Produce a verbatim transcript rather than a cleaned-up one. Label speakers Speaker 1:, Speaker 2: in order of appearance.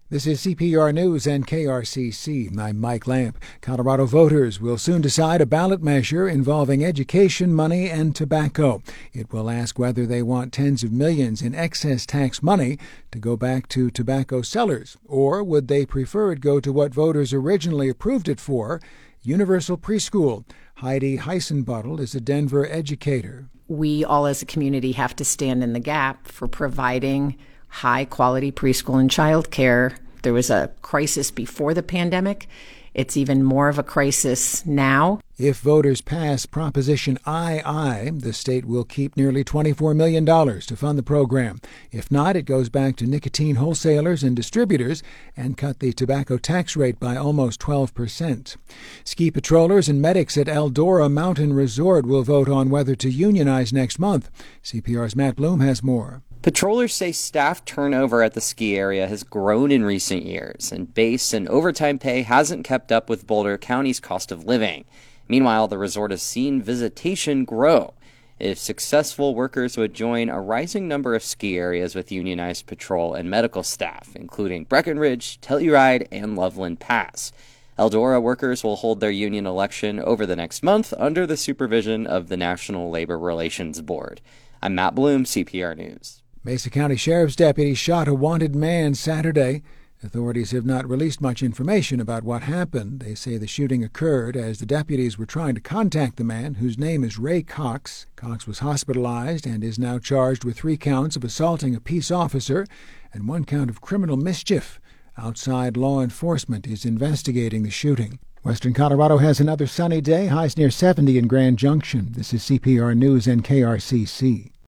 Speaker 1: This is C P R News and K R C C. I'm Mike Lamp. Colorado voters will soon decide a ballot measure involving education money and tobacco. It will ask whether they want tens of millions in excess tax money to go back to tobacco sellers, or would they prefer it go to what voters originally approved it for, universal preschool. Heidi Heisenbuttel is a Denver educator.
Speaker 2: We all as a community have to stand in the gap for providing high-quality preschool and child care. There was a crisis before the pandemic. It's even more of a crisis now.
Speaker 1: If voters pass Proposition I I, the state will keep nearly twenty-four million dollars to fund the program. If not, it goes back to nicotine wholesalers and distributors and cut the tobacco tax rate by almost twelve percent. Ski patrollers and medics at Eldora Mountain Resort will vote on whether to unionize next month. C P R's Matt Bloom has more.
Speaker 3: Patrollers say staff turnover at the ski area has grown in recent years, and base and overtime pay hasn't kept up with Boulder County's cost of living. Meanwhile, the resort has seen visitation grow. If successful, workers would join a rising number of ski areas with unionized patrol and medical staff, including Breckenridge, Telluride, and Loveland Pass. Eldora workers will hold their union election over the next month under the supervision of the National Labor Relations Board. I'm Matt Bloom, C P R News.
Speaker 1: Mesa County Sheriff's deputies shot a wanted man Saturday. Authorities have not released much information about what happened. They say the shooting occurred as the deputies were trying to contact the man, whose name is Ray Cox. Cox was hospitalized and is now charged with three counts of assaulting a peace officer and one count of criminal mischief. Outside law enforcement is investigating the shooting. Western Colorado has another sunny day, highs near seventy in Grand Junction. This is C P R News and K R C C.